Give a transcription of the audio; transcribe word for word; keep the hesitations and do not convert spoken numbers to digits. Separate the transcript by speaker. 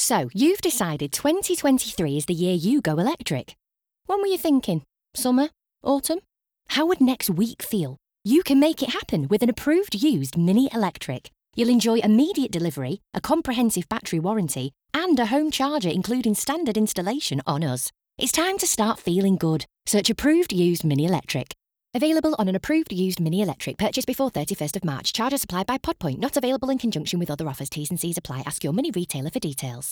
Speaker 1: So, you've decided twenty twenty-three is the year you go electric. When were you thinking? Summer? Autumn? How would next week feel? You can make it happen with an approved used Mini Electric. You'll enjoy immediate delivery, a comprehensive battery warranty, and a home charger including standard installation on us. It's time to start feeling good. Search approved used Mini Electric. Available on an approved used Mini Electric purchased before thirty-first of March. Charger supplied by Pod Point. Not available in conjunction with other offers. T's and C's apply. Ask your Mini retailer for details.